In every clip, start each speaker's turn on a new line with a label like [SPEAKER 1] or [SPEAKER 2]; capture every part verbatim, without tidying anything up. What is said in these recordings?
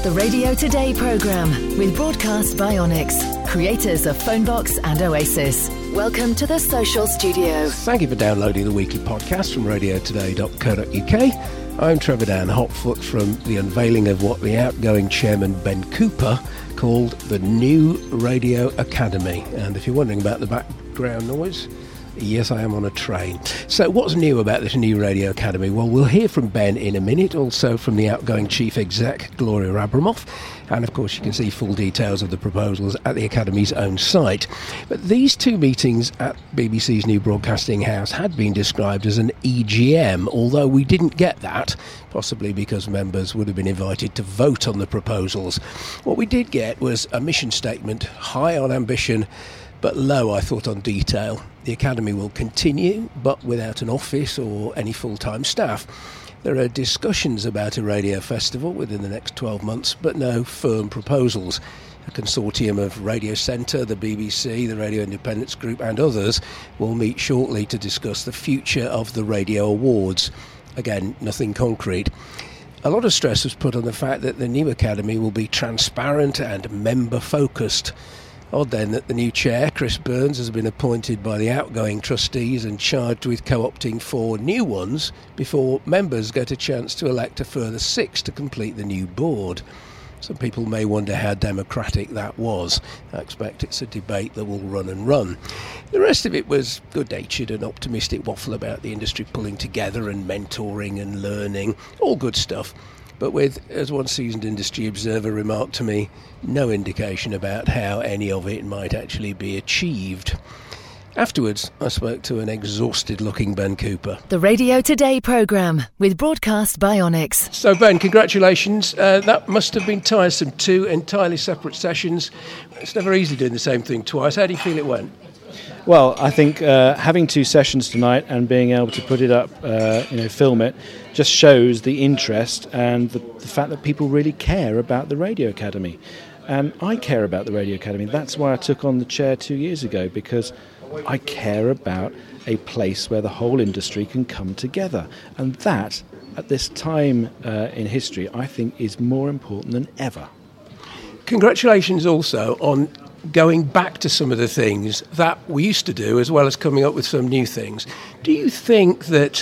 [SPEAKER 1] The Radio Today programme with Broadcast by Onyx, creators of Phonebox and Oasis. Welcome to the Social Studio.
[SPEAKER 2] Thank you for downloading the weekly podcast from radio today dot co dot uk. I'm Trevor Dan Hopfoot from the unveiling of what the outgoing chairman Ben Cooper called the New Radio Academy. And if you're wondering about the background noise, yes, I am on a train. So what's new about this new Radio Academy? Well, we'll hear from Ben in a minute, also from the outgoing Chief Exec, Gloria Abramoff. And, of course, you can see full details of the proposals at the Academy's own site. But these two meetings at B B C's new broadcasting house had been described as an E G M, although we didn't get that, possibly because members would have been invited to vote on the proposals. What we did get was a mission statement, high on ambition, but low, I thought, on detail. The Academy will continue, but without an office or any full-time staff. There are discussions about a radio festival within the next twelve months, but no firm proposals. A consortium of Radio Centre, the B B C, the Radio Independence Group and others will meet shortly to discuss the future of the Radio Awards. Again, nothing concrete. A lot of stress was put on the fact that the new Academy will be transparent and member-focused. Odd then that the new chair, Chris Burns, has been appointed by the outgoing trustees and charged with co-opting four new ones before members get a chance to elect a further six to complete the new board. Some people may wonder how democratic that was. I expect it's a debate that will run and run. The rest of it was good-natured and optimistic waffle about the industry pulling together and mentoring and learning. All good stuff. But with, as one seasoned industry observer remarked to me, no indication about how any of it might actually be achieved. Afterwards, I spoke to an exhausted-looking Ben Cooper.
[SPEAKER 1] The Radio Today programme with Broadcast by Onyx.
[SPEAKER 2] So, Ben, congratulations. Uh, that must have been tiresome. Two entirely separate sessions. It's never easy doing the same thing twice. How do you feel it went?
[SPEAKER 3] Well, I think uh, having two sessions tonight and being able to put it up, uh, you know, film it, just shows the interest and the, the fact that people really care about the Radio Academy. And I care about the Radio Academy. That's why I took on the chair two years ago, because I care about a place where the whole industry can come together. And that, at this time uh, in history, I think is more important than ever.
[SPEAKER 2] Congratulations also on going back to some of the things that we used to do, as well as coming up with some new things. Do you think that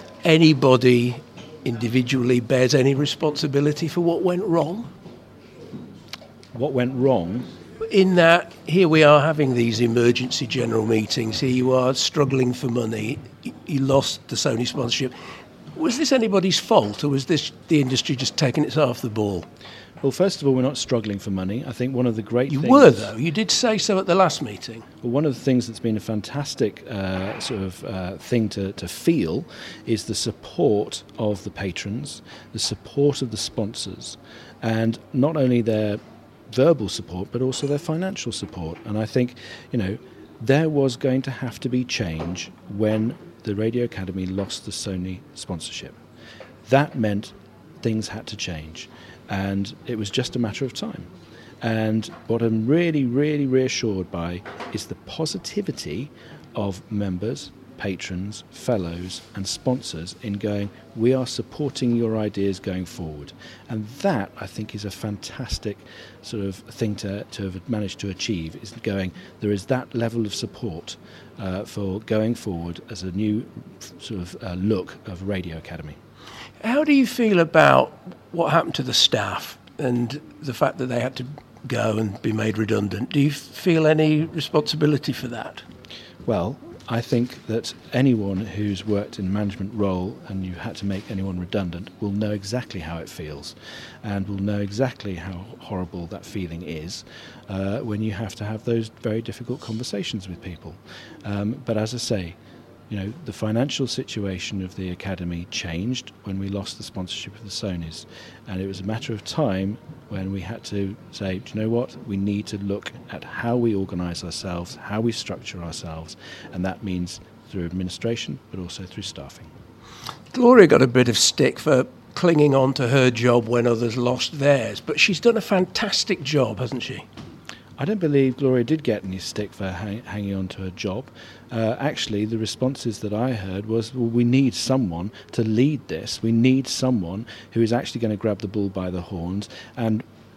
[SPEAKER 2] anybody individually bears any responsibility for what went wrong?
[SPEAKER 3] What went wrong?
[SPEAKER 2] In that, here we are having these emergency general meetings. Here you are struggling for money. You lost the Sony sponsorship. Was this anybody's fault, or was this the industry just taking its half the ball?
[SPEAKER 3] Well, first of all, we're not struggling for money. I think one of the great
[SPEAKER 2] you
[SPEAKER 3] things...
[SPEAKER 2] You were, though. You did say so at the last meeting.
[SPEAKER 3] Well, one of the things that's been a fantastic uh, sort of uh, thing to, to feel is the support of the patrons, the support of the sponsors, and not only their verbal support, but also their financial support. And I think, you know, there was going to have to be change when the Radio Academy lost the Sony sponsorship. That meant things had to change. And it was just a matter of time. And what I'm really, really reassured by is the positivity of members, patrons, fellows and sponsors in going, we are supporting your ideas going forward. And that, I think, is a fantastic sort of thing to, to have managed to achieve, is going, there is that level of support uh, for going forward as a new sort of uh, look of Radio Academy.
[SPEAKER 2] How do you feel about what happened to the staff and the fact that they had to go and be made redundant? Do you feel any responsibility for that?
[SPEAKER 3] Well, I think that anyone who's worked in a management role and you had to make anyone redundant will know exactly how it feels and will know exactly how horrible that feeling is uh, when you have to have those very difficult conversations with people. Um, but as I say, you know, the financial situation of the Academy changed when we lost the sponsorship of the Sonys, and it was a matter of time when we had to say, do you know what, we need to look at how we organise ourselves, how we structure ourselves, and that means through administration, but also through staffing.
[SPEAKER 2] Gloria got a bit of stick for clinging on to her job when others lost theirs, but she's done a fantastic job, hasn't she?
[SPEAKER 3] I don't believe Gloria did get any stick for hang, hanging on to her job. Uh, actually, the responses that I heard was, well, we need someone to lead this. We need someone who is actually going to grab the bull by the horns and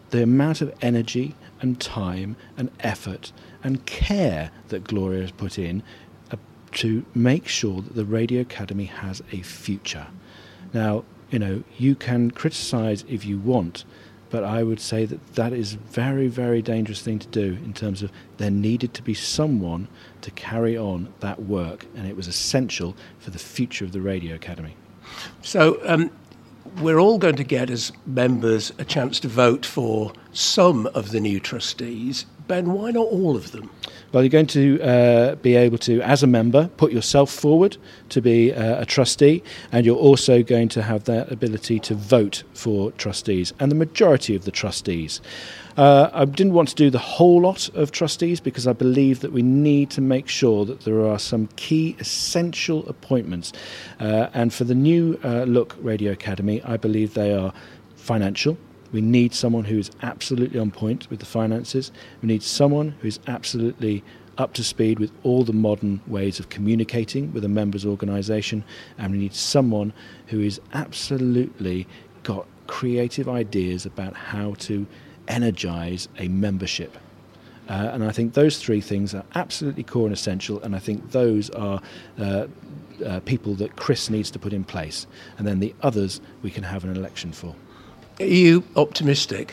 [SPEAKER 3] the amount of energy and time and effort and care that Gloria has put in uh, to make sure that the Radio Academy has a future. Now, you know, you can criticise if you want, but I would say that that is a very, very dangerous thing to do in terms of there needed to be someone to carry on that work, and it was essential for the future of the Radio Academy.
[SPEAKER 2] So um, we're all going to get, as members, a chance to vote for some of the new trustees. Ben, why not all of them?
[SPEAKER 3] Well, you're going to uh, be able to, as a member, put yourself forward to be uh, a trustee, and you're also going to have that ability to vote for trustees, and the majority of the trustees. Uh, I didn't want to do the whole lot of trustees because I believe that we need to make sure that there are some key essential appointments. Uh, and for the new uh, Look Radio Academy, I believe they are financial. We need someone who is absolutely on point with the finances. We need someone who is absolutely up to speed with all the modern ways of communicating with a members' organisation. And we need someone who is absolutely got creative ideas about how to energise a membership. Uh, and I think those three things are absolutely core and essential, and I think those are uh, uh, people that Chris needs to put in place. And then the others we can have an election for.
[SPEAKER 2] Are you optimistic?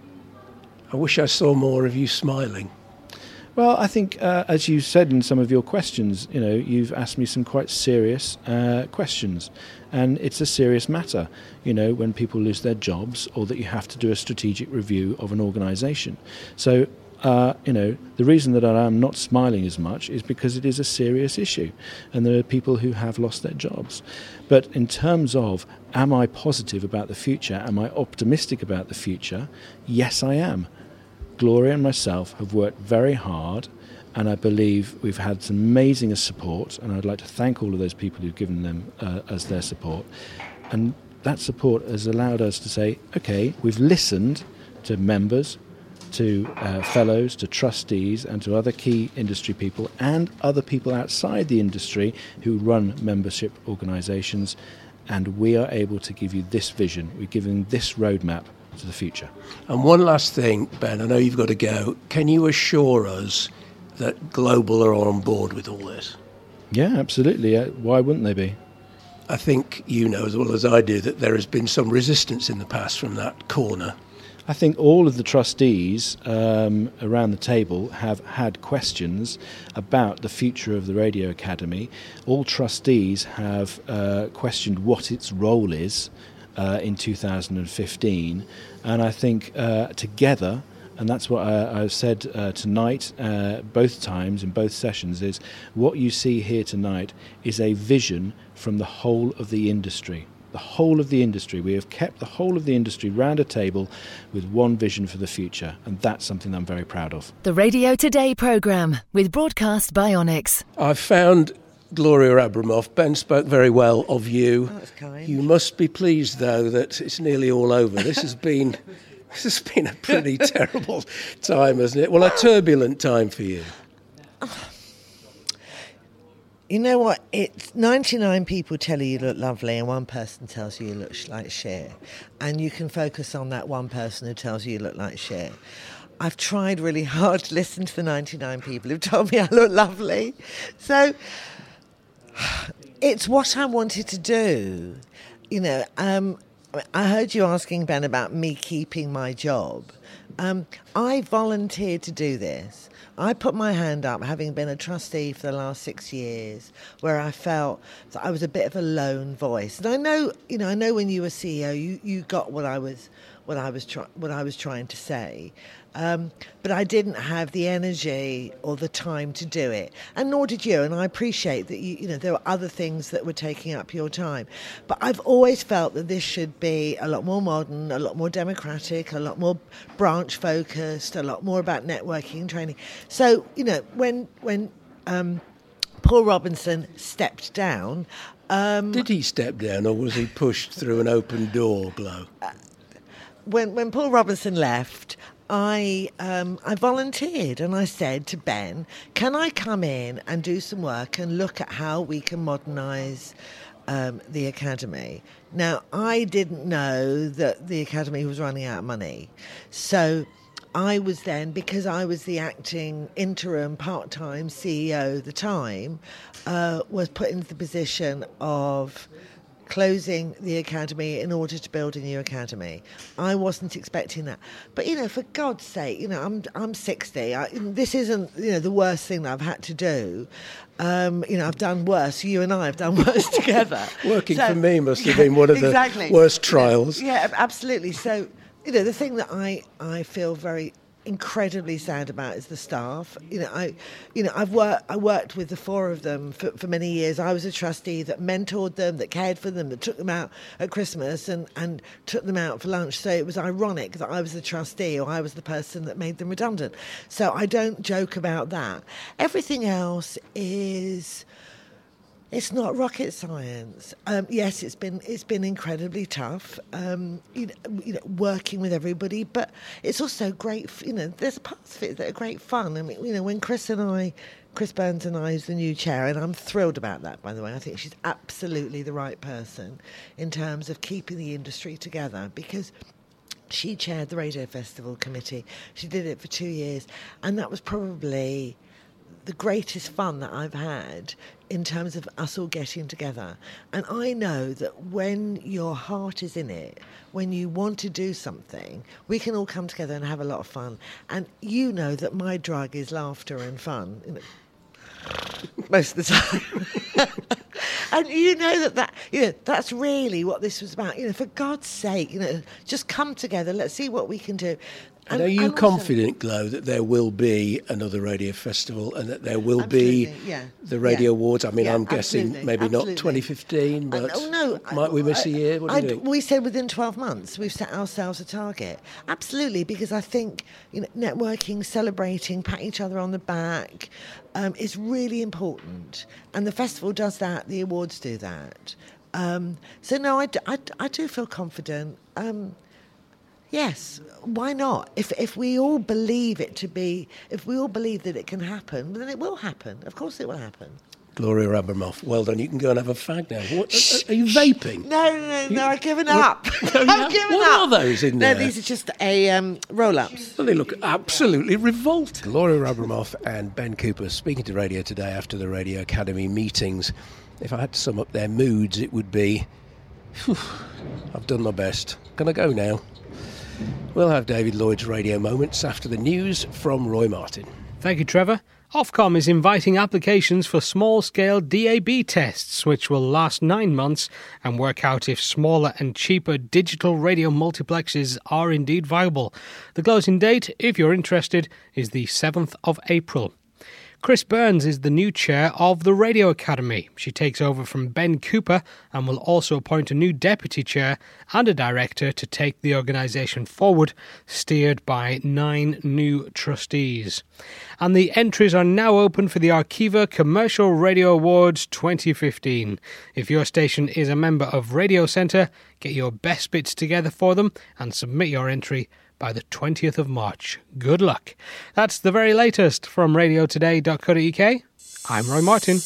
[SPEAKER 2] I wish I saw more of you smiling.
[SPEAKER 3] Well, I think, uh, as you said in some of your questions, you know, you've asked me some quite serious uh, questions, and it's a serious matter, you know, when people lose their jobs or that you have to do a strategic review of an organisation. So, uh, you know, the reason that I am not smiling as much is because it is a serious issue, and there are people who have lost their jobs. But in terms of, am I positive about the future? Am I optimistic about the future? Yes, I am. Gloria and myself have worked very hard, and I believe we've had some amazing support, and I'd like to thank all of those people who've given them uh, as their support. And that support has allowed us to say, okay, we've listened to members, to uh, fellows, to trustees, and to other key industry people, and other people outside the industry who run membership organisations, and we are able to give you this vision. We're giving this roadmap to the future.
[SPEAKER 2] And one last thing, Ben, I know you've got to go. Can you assure us that Global are on board with all this?
[SPEAKER 3] Yeah, absolutely. Uh, why wouldn't they be?
[SPEAKER 2] I think you know as well as I do that there has been some resistance in the past from that corner.
[SPEAKER 3] I think all of the trustees um, around the table have had questions about the future of the Radio Academy. All trustees have uh, questioned what its role is Uh, in two thousand fifteen, and I think uh, together, and that's what I, I've said uh, tonight, uh, both times in both sessions, is what you see here tonight is a vision from the whole of the industry. The whole of the industry. We have kept the whole of the industry round a table with one vision for the future, and that's something I'm very proud of.
[SPEAKER 1] The Radio Today programme with Broadcast Bionics.
[SPEAKER 2] I've found Gloria Abramoff. Ben spoke very well of you.
[SPEAKER 4] Oh, that's kind.
[SPEAKER 2] You must be pleased, though, that it's nearly all over. This has been this has been a pretty terrible time, hasn't it? Well, a turbulent time for you.
[SPEAKER 4] You know what? It's ninety-nine people tell you you look lovely, and one person tells you you look like shit. And you can focus on that one person who tells you you look like shit. I've tried really hard to listen to the ninety-nine people who've told me I look lovely. So it's what I wanted to do. You know, um, I heard you asking, Ben, about me keeping my job. Um, I volunteered to do this. I put my hand up, having been a trustee for the last six years, where I felt that I was a bit of a lone voice. And I know, you know, I know when you were C E O, you, you got what I was, what I was try, what I was trying to say. Um, but I didn't have the energy or the time to do it, and nor did you. And I appreciate that you, you know, there were other things that were taking up your time. But I've always felt that this should be a lot more modern, a lot more democratic, a lot more branch focused, a lot more about networking and training. So, you know, when when um, Paul Robinson stepped down, um,
[SPEAKER 2] did he step down, or was he pushed through an open door, Glo?
[SPEAKER 4] Uh, when when Paul Robinson left, I um, I volunteered, and I said to Ben, can I come in and do some work and look at how we can modernise um, the Academy. Now, I didn't know that the Academy was running out of money. So I was then, because I was the acting interim part-time C E O at the time, uh, was put into the position of closing the Academy in order to build a new Academy. I wasn't expecting that. But, you know, for God's sake, you know, I'm I'm sixty. I, this isn't, you know, the worst thing that I've had to do. Um, you know, I've done worse. You and I have done worse together.
[SPEAKER 2] Working
[SPEAKER 4] so,
[SPEAKER 2] for me must have been one of
[SPEAKER 4] exactly.
[SPEAKER 2] the worst trials.
[SPEAKER 4] Yeah, yeah, absolutely. So, you know, the thing that I, I feel very incredibly sad about is the staff. You know, I, you know, I've worked. I worked with the four of them for, for many years. I was a trustee that mentored them, that cared for them, that took them out at Christmas and, and took them out for lunch. So it was ironic that I was the trustee or I was the person that made them redundant. So I don't joke about that. Everything else is. It's not rocket science. Um, yes, it's been it's been incredibly tough, um, you know, you know, working with everybody. But it's also great. You know, there's parts of it that are great fun. I mean, you know, when Chris and I, Chris Burns and I, is the new chair, and I'm thrilled about that. By the way, I think she's absolutely the right person in terms of keeping the industry together, because she chaired the Radio Festival Committee. She did it for two years, and that was probably the greatest fun that I've had in terms of us all getting together. And I know that when your heart is in it, when you want to do something, we can all come together and have a lot of fun. And you know that my drug is laughter and fun, you know, most of the time. And you know that, that you know that's really what this was about. You know, for God's sake, you know, just come together. Let's see what we can do.
[SPEAKER 2] And, and are you and confident, also, Glo, that there will be another radio festival and that there will
[SPEAKER 4] be
[SPEAKER 2] yeah. the Radio
[SPEAKER 4] yeah.
[SPEAKER 2] Awards? I mean,
[SPEAKER 4] yeah,
[SPEAKER 2] I'm guessing maybe
[SPEAKER 4] absolutely.
[SPEAKER 2] not twenty fifteen, but
[SPEAKER 4] oh, no,
[SPEAKER 2] might we miss
[SPEAKER 4] I,
[SPEAKER 2] a year? What do
[SPEAKER 4] I,
[SPEAKER 2] you think?
[SPEAKER 4] We said within twelve months. We've set ourselves a target. Absolutely, because I think, you know, networking, celebrating, patting each other on the back um, is really important. And the festival does that. The awards do that. Um, so, no, I, I, I do feel confident. Um, Yes, why not? If if we all believe it to be, if we all believe that it can happen, then it will happen. Of course it will happen.
[SPEAKER 2] Gloria Abramoff, well done. You can go and have a fag now. What, are, are you vaping?
[SPEAKER 4] No, no, no,
[SPEAKER 2] you,
[SPEAKER 4] no I've given
[SPEAKER 2] what,
[SPEAKER 4] up.
[SPEAKER 2] No,
[SPEAKER 4] I've given
[SPEAKER 2] what
[SPEAKER 4] up.
[SPEAKER 2] What are those in there?
[SPEAKER 4] No, these are just a um, roll-ups.
[SPEAKER 2] Well, they look absolutely revolt. Gloria Abramoff and Ben Cooper speaking to Radio Today after the Radio Academy meetings. If I had to sum up their moods, it would be, whew, I've done my best. Can I go now? We'll have David Lloyd's radio moments after the news from Roy Martin.
[SPEAKER 5] Thank you, Trevor. Ofcom is inviting applications for small-scale D A B tests, which will last nine months and work out if smaller and cheaper digital radio multiplexes are indeed viable. The closing date, if you're interested, is the seventh of April. Chris Burns is the new chair of the Radio Academy. She takes over from Ben Cooper and will also appoint a new deputy chair and a director to take the organisation forward, steered by nine new trustees. And the entries are now open for the Arqiva Commercial Radio Awards twenty fifteen. If your station is a member of Radio Centre, get your best bits together for them and submit your entry by the twentieth of March. Good luck. That's the very latest from radio today dot co dot uk. I'm Roy Martin.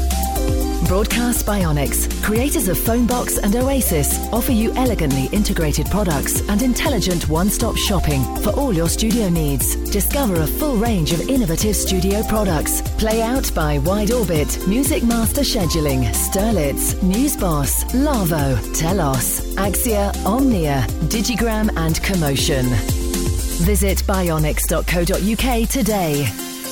[SPEAKER 1] Broadcast Bionics, creators of Phonebox and Oasis, offer you elegantly integrated products and intelligent one-stop shopping for all your studio needs. Discover a full range of innovative studio products. Play Out by Wide Orbit, Music Master Scheduling, Sterlitz, Newsboss, Lavo, Telos, Axia, Omnia, Digigram and Commotion. Visit bionics dot co dot uk today.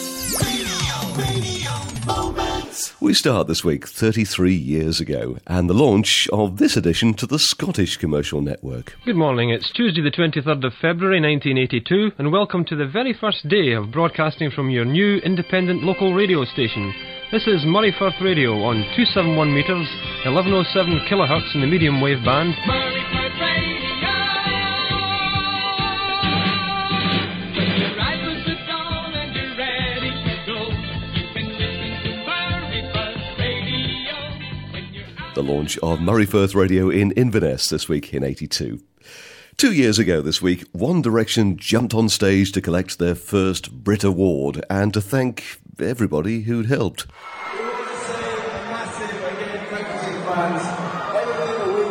[SPEAKER 6] We start this week thirty-three years ago and the launch of this addition to the Scottish Commercial Network.
[SPEAKER 7] Good morning, it's Tuesday the twenty-third of February nineteen eighty-two and welcome to the very first day of broadcasting from your new independent local radio station. This is Murrayfirth Radio on two hundred seventy-one metres, eleven oh seven kilohertz in the medium wave band. Murrayfirth Radio!
[SPEAKER 6] The launch of Murrayfirth Radio in Inverness this week in eighty-two. Two years ago this week, One Direction jumped on stage to collect their first Brit Award and to thank everybody who'd helped.
[SPEAKER 8] We want to say a massive again thank you to the fans.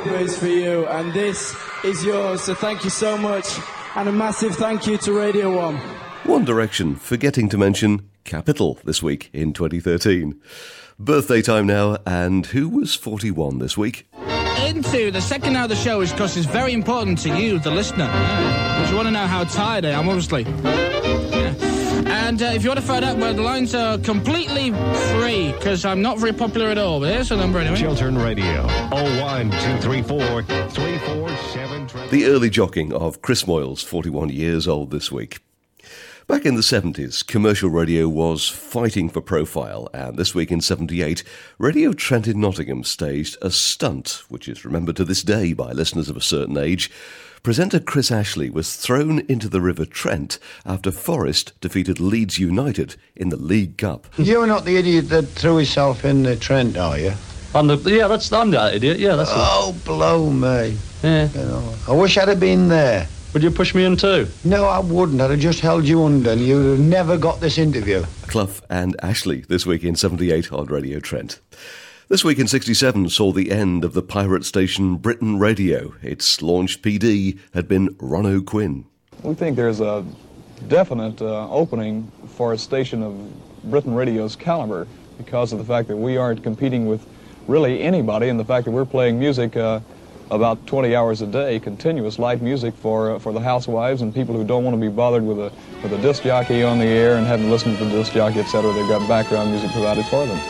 [SPEAKER 8] radio is for you, and this is yours, so thank you so much, and a massive thank you to Radio one.
[SPEAKER 6] One Direction forgetting to mention Capital this week in twenty thirteen. Birthday time now, and who was forty-one this week?
[SPEAKER 9] Into the second hour of the show, which of course is very important to you, the listener. Yeah. Because you want to know how tired I am, obviously. Yeah. And uh, if you want to find out where the lines are completely free, because I'm not very popular at all, but here's the number anyway.
[SPEAKER 10] Chiltern Radio, oh one two three four, three four seven.
[SPEAKER 6] The early jocking of Chris Moyles, forty-one years old this week. Back in the seventies, commercial radio was fighting for profile, and this week in seventy-eight, Radio Trent in Nottingham staged a stunt, which is remembered to this day by listeners of a certain age. Presenter Chris Ashley was thrown into the River Trent after Forest defeated Leeds United in the League Cup.
[SPEAKER 11] You're not the idiot that threw himself in the Trent, are you?
[SPEAKER 12] I'm the, yeah, that's I'm that idiot, yeah, that's
[SPEAKER 11] Oh, it. blow me.
[SPEAKER 12] Yeah.
[SPEAKER 11] You know, I wish I'd have been there.
[SPEAKER 12] Would you push me in too?
[SPEAKER 11] No, I wouldn't. I'd have just held you under and you'd have never got this interview.
[SPEAKER 6] Clough and Ashley this week in seventy-eight on Radio Trent. This week in sixty-seven saw the end of the pirate station Britain Radio. Its launch P D had been Ron O'Quinn.
[SPEAKER 13] We think there's a definite uh, opening for a station of Britain Radio's caliber because of the fact that we aren't competing with really anybody, and the fact that we're playing music uh, about twenty hours a day, continuous light music for uh, for the housewives and people who don't want to be bothered with a with a disc jockey on the air and having to listen to the disc jockey, et cetera. They've got background music provided for them.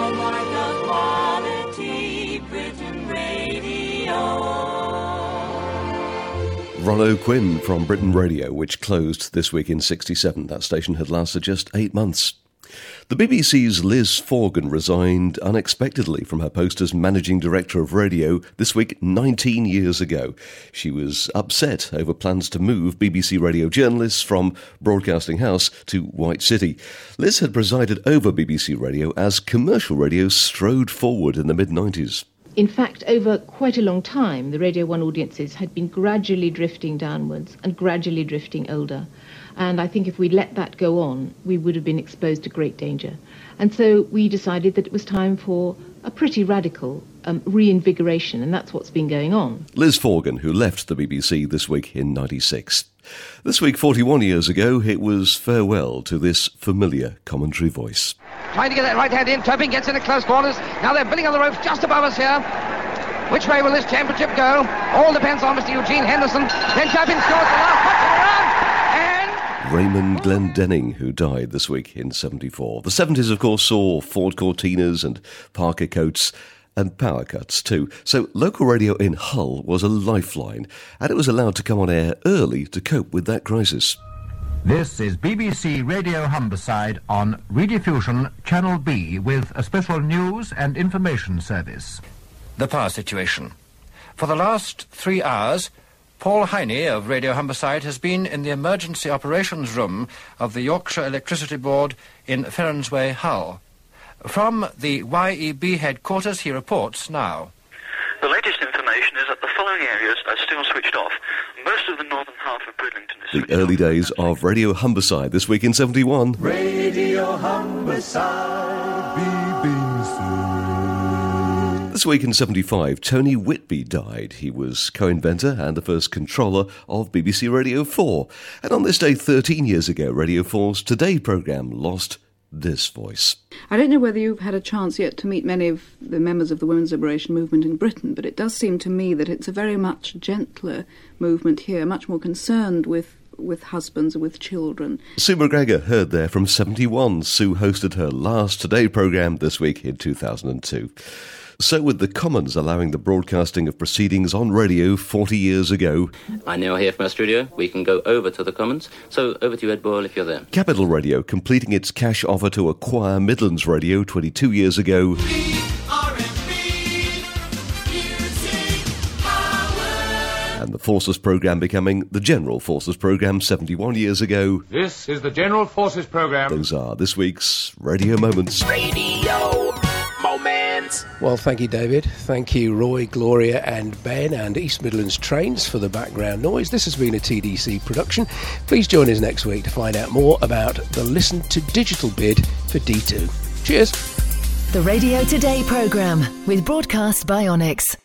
[SPEAKER 6] Ron O'Quinn from Britain Radio, which closed this week in sixty-seven. That station had lasted just eight months. The B B C's Liz Forgan resigned unexpectedly from her post as Managing Director of Radio this week nineteen years ago. She was upset over plans to move B B C radio journalists from Broadcasting House to White City. Liz had presided over B B C Radio as commercial radio strode forward in the mid nineties.
[SPEAKER 14] In fact, over quite a long time, the Radio one audiences had been gradually drifting downwards and gradually drifting older. And I think if we'd let that go on, we would have been exposed to great danger. And so we decided that it was time for a pretty radical um, reinvigoration, and that's what's been going on.
[SPEAKER 6] Liz Forgan, who left the B B C this week in ninety-six. This week, forty-one years ago, it was farewell to this familiar commentary voice.
[SPEAKER 15] Trying to get that right hand in, Turpin gets in at close quarters. Now they're building on the ropes just above us here. Which way will this championship go? All depends on Mister Eugene Henderson. Then Turpin scores the last touch of the round.
[SPEAKER 6] Raymond Glendenning, who died this week in seventy-four. The seventies, of course, saw Ford Cortinas and Parker Coats and power cuts too. So local radio in Hull was a lifeline, and it was allowed to come on air early to cope with that crisis.
[SPEAKER 16] This is B B C Radio Humberside on Rediffusion Channel B with a special news and information service.
[SPEAKER 17] The power situation. For the last three hours, Paul Heine of Radio Humberside has been in the emergency operations room of the Yorkshire Electricity Board in Ferronsway, Hull. From the Y E B headquarters, he reports now.
[SPEAKER 18] The latest information is that the following areas are still switched off. Most of the northern half of Bridlington is switched
[SPEAKER 6] The early days of Radio Humberside this week in seventy-one.
[SPEAKER 19] Radio Humberside, B B C.
[SPEAKER 6] This week in seventy-five, Tony Whitby died. He was co-inventor and the first controller of B B C Radio four. And on this day thirteen years ago, Radio four's Today programme lost this voice.
[SPEAKER 20] I don't know whether you've had a chance yet to meet many of the members of the women's liberation movement in Britain, but it does seem to me that it's a very much gentler movement here, much more concerned with with husbands and with children.
[SPEAKER 6] Sue McGregor heard there from seventy-one. Sue hosted her last Today programme this week in two thousand two. So with the Commons allowing the broadcasting of proceedings on radio forty years ago.
[SPEAKER 21] I now hear from our studio. We can go over to the Commons. So over to you, Ed Boyle, if you're there.
[SPEAKER 6] Capital Radio completing its cash offer to acquire Midlands Radio twenty-two years ago. And the Forces programme becoming the General Forces programme seventy-one years ago.
[SPEAKER 22] This is the General Forces programme.
[SPEAKER 6] Those are this week's Radio Moments.
[SPEAKER 2] Radio Moments. Well, thank you, David. Thank you, Roy, Gloria and Ben and East Midlands Trains for the background noise. This has been a T D C production. Please join us next week to find out more about the Listen to Digital bid for D two. Cheers.
[SPEAKER 1] The Radio Today programme with Broadcast by Onyx.